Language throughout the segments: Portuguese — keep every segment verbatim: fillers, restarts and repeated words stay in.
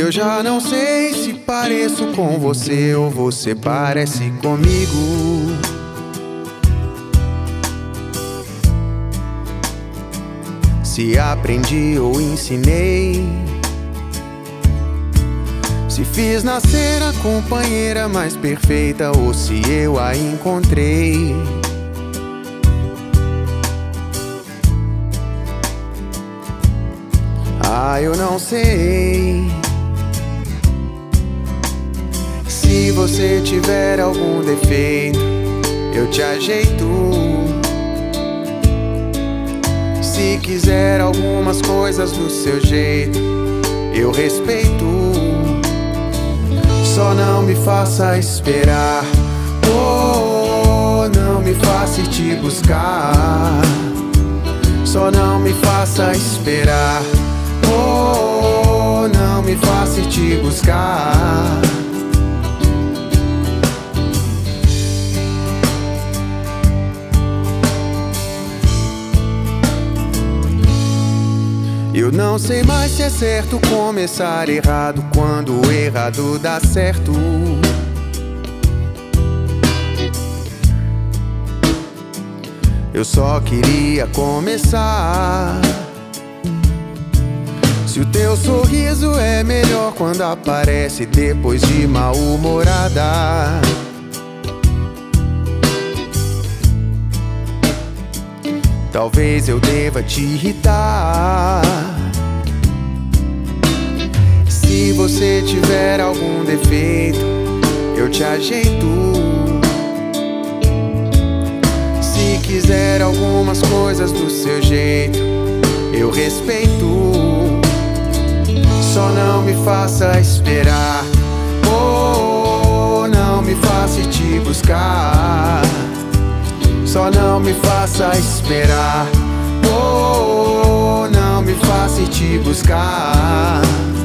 Eu já não sei se pareço com você ou você parece comigo. Se aprendi ou ensinei, se fiz nascer a companheira mais perfeita ou se eu a encontrei. Ah, eu não sei. Se você tiver algum defeito, eu te ajeito. Se quiser algumas coisas do seu jeito, eu respeito. Só não me faça esperar, oh, não me faça ir te buscar. Só não me faça esperar, oh, não me faça ir te buscar. Eu não sei mais se é certo começar errado quando o errado dá certo. Eu só queria começar. Se o teu sorriso é melhor quando aparece depois de mal-humorada, talvez eu deva te irritar. Se você tiver algum defeito, eu te ajeito. Se quiser algumas coisas do seu jeito, eu respeito. Só não me faça esperar, oh, não me faça ir te buscar. Só não me faça esperar, oh, não me faça ir te buscar.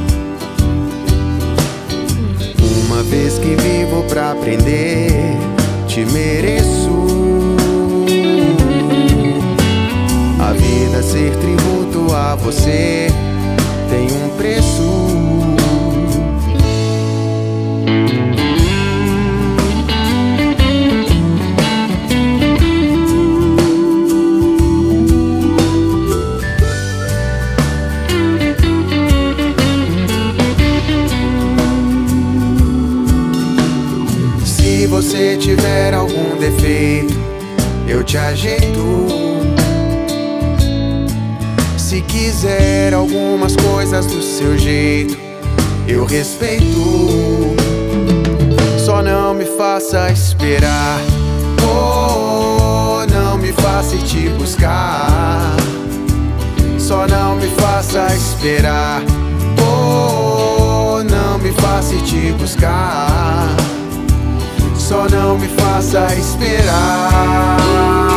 Uma vez que vivo pra aprender, te mereço. A vida ser tributo a você tem um preço. Se você tiver algum defeito, eu te ajeito. Se quiser algumas coisas do seu jeito, eu respeito. Só não me faça esperar, oh, não me faça ir te buscar. Só não me faça esperar, oh, não me faça ir te buscar. Só não me faça esperar.